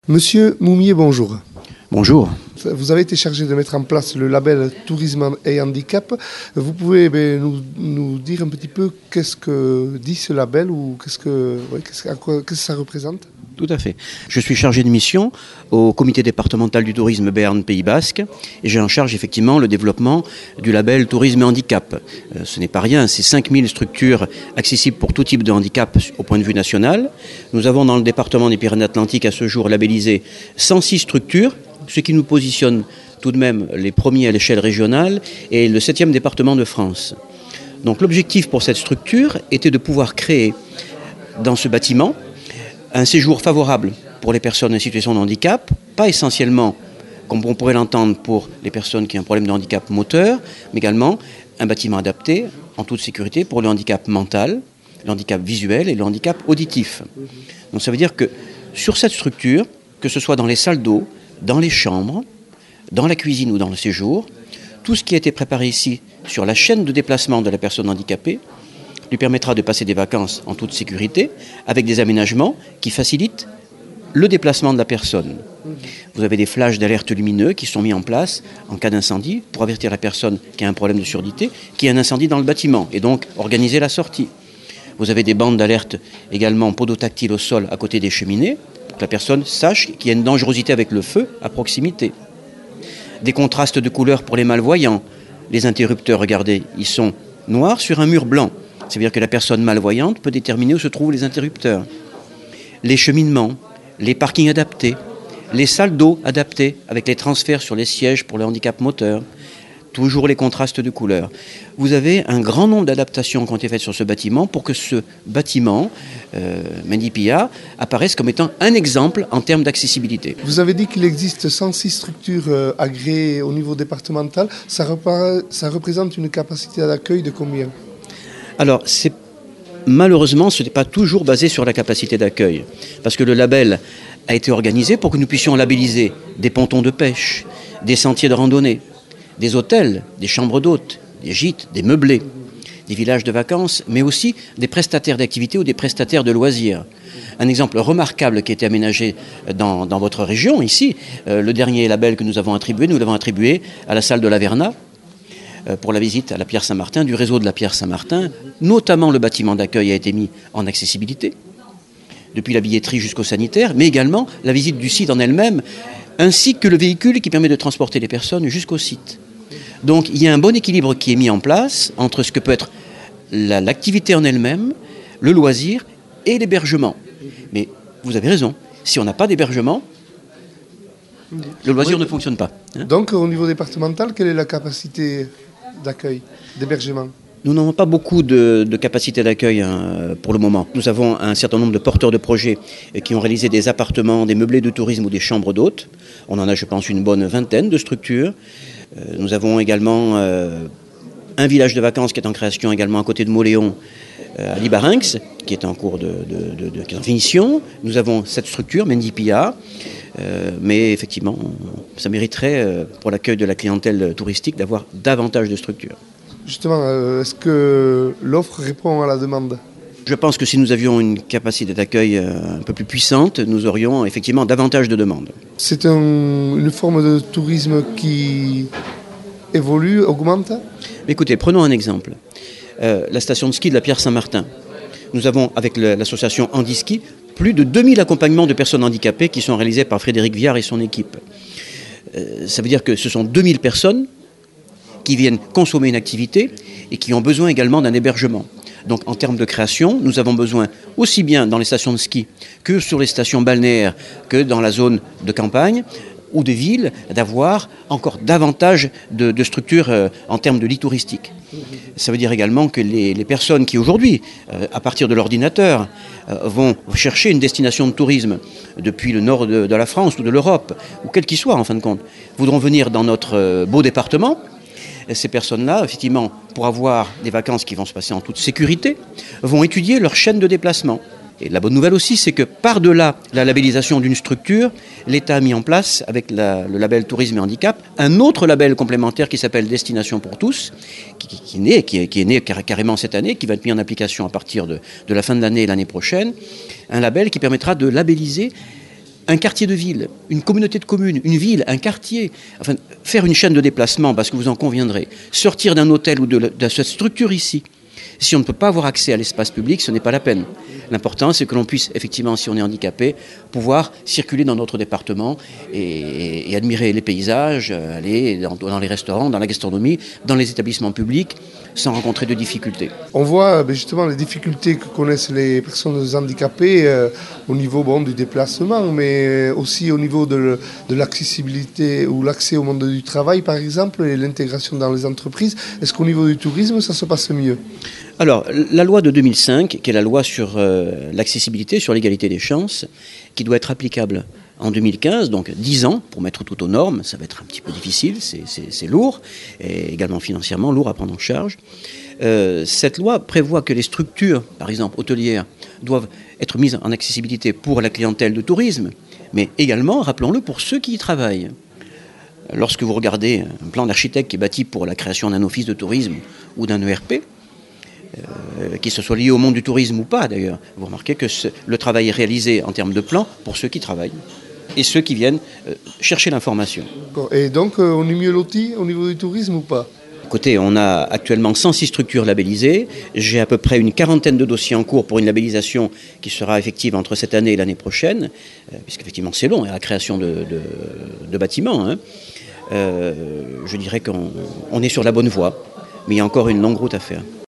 Monsieur Moumier, bonjour. Bonjour. Vous avez été chargé de mettre en place le label Tourisme et Handicap. Vous pouvez nous dire un petit peu qu'est-ce que dit ce label ou qu'est-ce que ça représente ? Tout à fait. Je suis chargé de mission au comité départemental du tourisme Béarn-Pays Basque et j'ai en charge effectivement le développement du label Tourisme et Handicap. Ce n'est pas rien, c'est 5000 structures accessibles pour tout type de handicap au point de vue national. Nous avons dans le département des Pyrénées-Atlantiques à ce jour labellisé 106 structures, ce qui nous positionne tout de même les premiers à l'échelle régionale et le 7e département de France. Donc l'objectif pour cette structure était de pouvoir créer dans ce bâtiment un séjour favorable pour les personnes en situation de handicap, pas essentiellement, comme on pourrait l'entendre, pour les personnes qui ont un problème de handicap moteur, mais également un bâtiment adapté, en toute sécurité, pour le handicap mental, le handicap visuel et le handicap auditif. Donc ça veut dire que sur cette structure, que ce soit dans les salles d'eau, dans les chambres, dans la cuisine ou dans le séjour, tout ce qui a été préparé ici sur la chaîne de déplacement de la personne handicapée lui permettra de passer des vacances en toute sécurité avec des aménagements qui facilitent le déplacement de la personne. Vous avez des flashs d'alerte lumineux qui sont mis en place en cas d'incendie pour avertir la personne qui a un problème de surdité qu'il y a un incendie dans le bâtiment et donc organiser la sortie. Vous avez des bandes d'alerte également podotactiles au sol à côté des cheminées pour que la personne sache qu'il y a une dangerosité avec le feu à proximité. Des contrastes de couleurs pour les malvoyants. Les interrupteurs, regardez, ils sont noirs sur un mur blanc. C'est-à-dire que la personne malvoyante peut déterminer où se trouvent les interrupteurs. Les cheminements, les parkings adaptés, les salles d'eau adaptées avec les transferts sur les sièges pour le handicap moteur, toujours les contrastes de couleurs. Vous avez un grand nombre d'adaptations qui ont été faites sur ce bâtiment pour que ce bâtiment, Mendipia, apparaisse comme étant un exemple en termes d'accessibilité. Vous avez dit qu'il existe 106 structures agréées au niveau départemental. Ça représente une capacité d'accueil de combien ? Alors, malheureusement, ce n'est pas toujours basé sur la capacité d'accueil, parce que le label a été organisé pour que nous puissions labelliser des pontons de pêche, des sentiers de randonnée, des hôtels, des chambres d'hôtes, des gîtes, des meublés, des villages de vacances, mais aussi des prestataires d'activités ou des prestataires de loisirs. Un exemple remarquable qui a été aménagé dans votre région, ici, le dernier label que nous l'avons attribué à la salle de l'Averna, pour la visite à la Pierre Saint-Martin, du réseau de la Pierre Saint-Martin. Notamment le bâtiment d'accueil a été mis en accessibilité, depuis la billetterie jusqu'au sanitaire, mais également la visite du site en elle-même, ainsi que le véhicule qui permet de transporter les personnes jusqu'au site. Donc il y a un bon équilibre qui est mis en place entre ce que peut être l'activité en elle-même, le loisir et l'hébergement. Mais vous avez raison, si on n'a pas d'hébergement, le loisir ne fonctionne pas. Donc au niveau départemental, quelle est la capacité d'accueil, d'hébergement ? Nous n'avons pas beaucoup de capacité d'accueil pour le moment. Nous avons un certain nombre de porteurs de projets qui ont réalisé des appartements, des meublés de tourisme ou des chambres d'hôtes. On en a, je pense, une bonne vingtaine de structures. Nous avons également un village de vacances qui est en création également à côté de Moléon, à Libarinx, qui est en cours qui est en finition. Nous avons cette structure, Mendipia, mais effectivement, ça mériterait pour l'accueil de la clientèle touristique d'avoir davantage de structures. Justement, est-ce que l'offre répond à la demande ? Je pense que si nous avions une capacité d'accueil un peu plus puissante, nous aurions effectivement davantage de demandes. C'est une forme de tourisme qui évolue, augmente ? Écoutez, prenons un exemple. La station de ski de la Pierre Saint-Martin. Nous avons, avec l'association Handiski, plus de 2000 accompagnements de personnes handicapées qui sont réalisés par Frédéric Viard et son équipe. Ça veut dire que ce sont 2000 personnes qui viennent consommer une activité et qui ont besoin également d'un hébergement. Donc en termes de création, nous avons besoin aussi bien dans les stations de ski que sur les stations balnéaires, que dans la zone de campagne ou de ville, d'avoir encore davantage de structures en termes de lits touristiques. Ça veut dire également que les personnes qui aujourd'hui, à partir de l'ordinateur, vont chercher une destination de tourisme depuis le nord de la France ou de l'Europe, ou quel qu'il soit en fin de compte, voudront venir dans notre beau département. Ces personnes-là, effectivement, pour avoir des vacances qui vont se passer en toute sécurité, vont étudier leur chaîne de déplacement. Et la bonne nouvelle aussi, c'est que par-delà la labellisation d'une structure, l'État a mis en place, avec le label Tourisme et Handicap, un autre label complémentaire qui s'appelle Destination pour tous, qui est né carrément cette année, qui va être mis en application à partir de la fin de l'année et l'année prochaine. Un label qui permettra de labelliser un quartier de ville, une communauté de communes, une ville, un quartier, enfin, faire une chaîne de déplacement, parce que vous en conviendrez, sortir d'un hôtel ou de cette structure ici, si on ne peut pas avoir accès à l'espace public, ce n'est pas la peine. L'important, c'est que l'on puisse, effectivement, si on est handicapé, pouvoir circuler dans notre département et admirer les paysages, aller dans les restaurants, dans la gastronomie, dans les établissements publics, sans rencontrer de difficultés. On voit justement les difficultés que connaissent les personnes handicapées au niveau du déplacement, mais aussi au niveau de l'accessibilité ou l'accès au monde du travail, par exemple, et l'intégration dans les entreprises. Est-ce qu'au niveau du tourisme, ça se passe mieux ? Alors, la loi de 2005, qui est la loi sur l'accessibilité, sur l'égalité des chances, qui doit être applicable en 2015, donc 10 ans, pour mettre tout aux normes, ça va être un petit peu difficile, c'est lourd, et également financièrement lourd à prendre en charge. Cette loi prévoit que les structures, par exemple hôtelières, doivent être mises en accessibilité pour la clientèle de tourisme, mais également, rappelons-le, pour ceux qui y travaillent. Lorsque vous regardez un plan d'architecte qui est bâti pour la création d'un office de tourisme ou d'un ERP, qu'il se soit lié au monde du tourisme ou pas d'ailleurs, vous remarquez que le travail est réalisé en termes de plan pour ceux qui travaillent et ceux qui viennent chercher l'information. Et donc on est mieux loti au niveau du tourisme ou pas ? Écoutez, on a actuellement 106 structures labellisées, j'ai à peu près une quarantaine de dossiers en cours pour une labellisation qui sera effective entre cette année et l'année prochaine, puisqu'effectivement c'est long, la création de bâtiments. Hein. Je dirais qu'on est sur la bonne voie, mais il y a encore une longue route à faire.